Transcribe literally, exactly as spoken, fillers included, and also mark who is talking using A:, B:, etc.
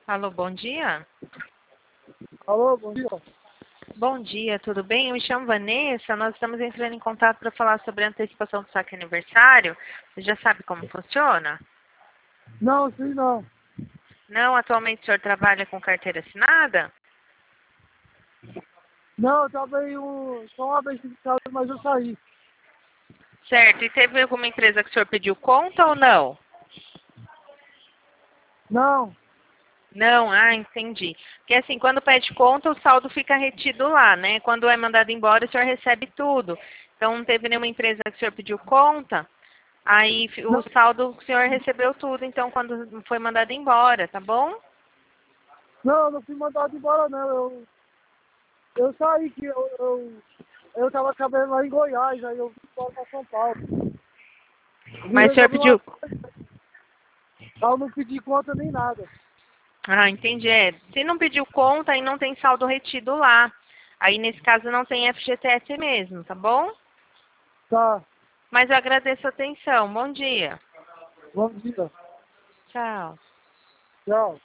A: Alô, bom dia.
B: Alô, bom dia.
A: Bom dia, tudo bem? Eu me chamo Vanessa, nós estamos entrando em contato para falar sobre a antecipação do saque aniversário. Você já sabe como funciona?
B: Não, sim, não.
A: Não, atualmente o senhor trabalha com carteira assinada?
B: Não, eu trabalhei um, só uma vez de casa, mas eu saí.
A: Certo, e teve alguma empresa que o senhor pediu conta ou não?
B: Não,
A: Não, ah, entendi. Porque assim, quando pede conta, o saldo fica retido lá, né? Quando é mandado embora, o senhor recebe tudo. Então não teve nenhuma empresa que o senhor pediu conta, aí fi- o
B: não,
A: saldo o senhor recebeu tudo, então quando foi mandado embora, tá bom?
B: não, eu não fui mandado embora, não. Eu, eu saí, que eu, eu, eu tava trabalhando lá em Goiás, aí eu vim embora pra São Paulo. Vim
A: Mas o senhor
B: resolver uma
A: pediu.
B: coisa, eu não pedi conta nem nada.
A: Ah, entendi. É, se não pediu conta, aí não tem saldo retido lá. Aí nesse caso não tem F G T S mesmo, tá bom?
B: Tá,
A: Mas eu agradeço a atenção. Bom dia.
B: bom dia.
A: Tchau.
B: Tchau.